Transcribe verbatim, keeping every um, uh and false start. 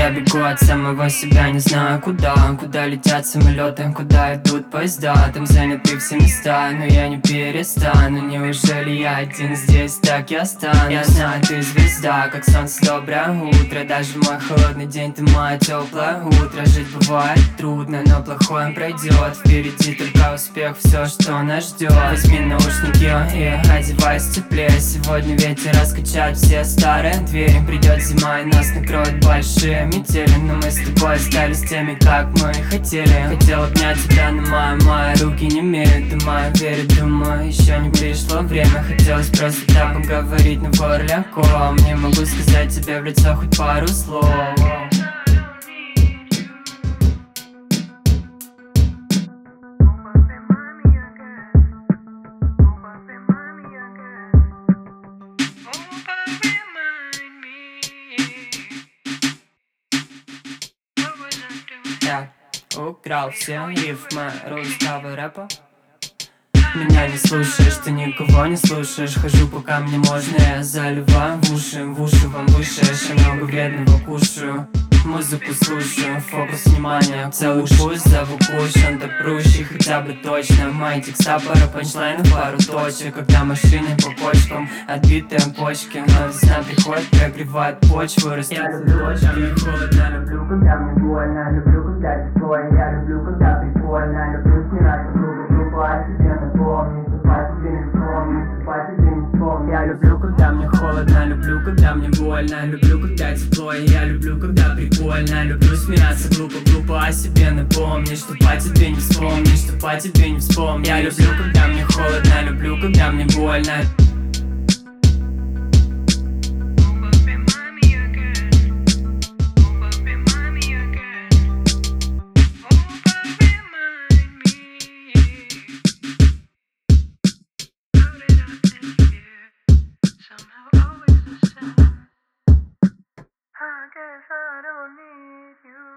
Я бегу от самого себя, не знаю куда. Куда летят самолеты, куда идут поезда. Там заняты все места, но я не перестану. Неужели я один здесь, так я останусь? Я знаю, ты звезда, как солнце, доброе утро. Даже в мой холодный день ты мое теплое утро. Жить бывает трудно, но плохое пройдет. Впереди только успех, все, что нас ждет. Возьми наушники и одевайся теплее. Сегодня ветер раскачает все старые двери. Придет зима и нас накроет большие метели. Но мы с тобой остались теми, как мы и хотели. Хотел обнять тебя, но мои, мои руки не имеют. Думаю, верю, думаю, еще не пришло время. Хотелось просто так поговорить, но горло легко. Мне могу сказать тебе в лицо хоть пару слов. Я украл все рифмы русского рэпа. Меня не слушаешь, ты никого не слушаешь. Хожу, пока мне можно, я заливаю в уши. В уши вам выше, я много вредного кушаю. Музыку слушаю, фокус внимания. Целый пусть зову куш, он допрущий хотя бы точно. Мои текста пара панчлайнов, пару точек. Когда машины по почкам, отбитые почки. Но весна приходит, прогревает почву. Растут цветочки, холодно, люблю, когда мне больно. Люблю, когда тепло, я люблю, когда прикольно. Люблю смирать друга, группу, а тебе напомни. Ступай, тебе не вспомни, ступай, тебе не вспомни. Я люблю, когда мне холодно, люблю, когда мне больно. Люблю, когда тепло, я люблю, когда прикольно. Люблю смеяться глупо, глупо, о себе напомни. Что по тебе не вспомни, что по тебе не вспомни. Я люблю, когда мне холодно, люблю, когда мне больно. I guess I don't need you.